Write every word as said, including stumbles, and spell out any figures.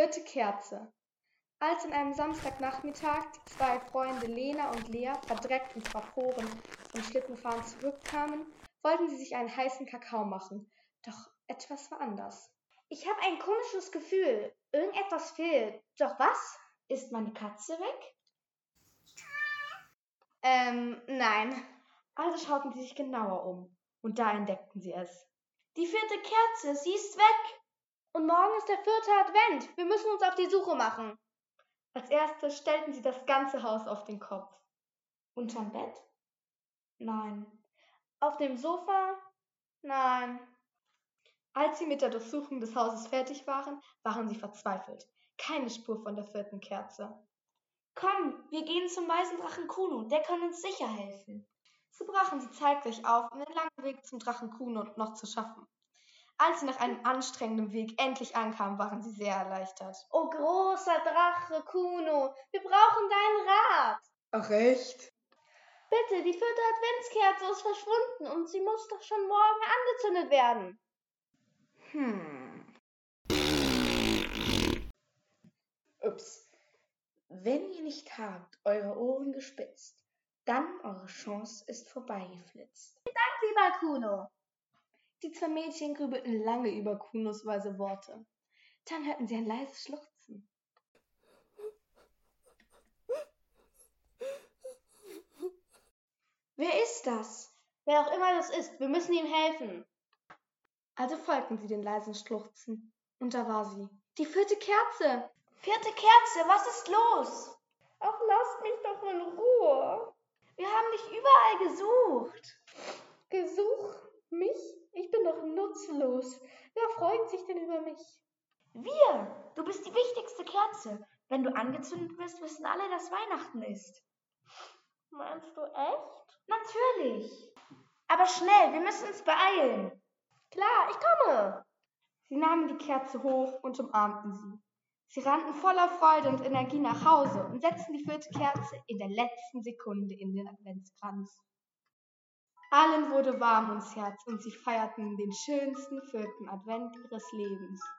vierte Kerze. Als an einem Samstagnachmittag die zwei Freunde Lena und Lea, verdreckt und verfroren, vom Schlittenfahren zurückkamen, wollten sie sich einen heißen Kakao machen. Doch etwas war anders. Ich habe ein komisches Gefühl. Irgendetwas fehlt. Doch was? Ist meine Katze weg? Ähm, nein. Also schauten sie sich genauer um. Und da entdeckten sie es. Die vierte Kerze, sie ist weg. Und morgen ist der vierte Advent. Wir müssen uns auf die Suche machen. Als erstes stellten sie das ganze Haus auf den Kopf. Unterm Bett? Nein. Auf dem Sofa? Nein. Als sie mit der Durchsuchung des Hauses fertig waren, waren sie verzweifelt. Keine Spur von der vierten Kerze. Komm, wir gehen zum weißen Drachen Kuno, der kann uns sicher helfen. So brachen sie zeitgleich auf, um den langen Weg zum Drachen Kuno noch zu schaffen. Als sie nach einem anstrengenden Weg endlich ankamen, waren sie sehr erleichtert. Oh großer Drache Kuno, wir brauchen deinen Rat. Ach echt? Bitte, die vierte Adventskerze ist verschwunden und sie muss doch schon morgen angezündet werden. Hm. Ups. Wenn ihr nicht habt eure Ohren gespitzt, dann eure Chance ist vorbeigeflitzt. Dank, lieber Kuno. Die zwei Mädchen grübelten lange über Kunos weise Worte. Dann hörten sie ein leises Schluchzen. Wer ist das? Wer auch immer das ist, wir müssen ihm helfen. Also folgten sie den leisen Schluchzen. Und da war sie. Die vierte Kerze. Vierte Kerze, was ist los? Ach, lasst mich doch in Ruhe. Wir haben dich überall gesucht. Gesucht? Mich? Ich bin doch nutzlos. Wer freut sich denn über mich? Wir! Du bist die wichtigste Kerze. Wenn du angezündet wirst, wissen alle, dass Weihnachten ist. Meinst du echt? Natürlich. Aber schnell, wir müssen uns beeilen. Klar, ich komme. Sie nahmen die Kerze hoch und umarmten sie. Sie rannten voller Freude und Energie nach Hause und setzten die vierte Kerze in der letzten Sekunde in den Adventskranz. Allen wurde warm ums Herz und sie feierten den schönsten vierten Advent ihres Lebens.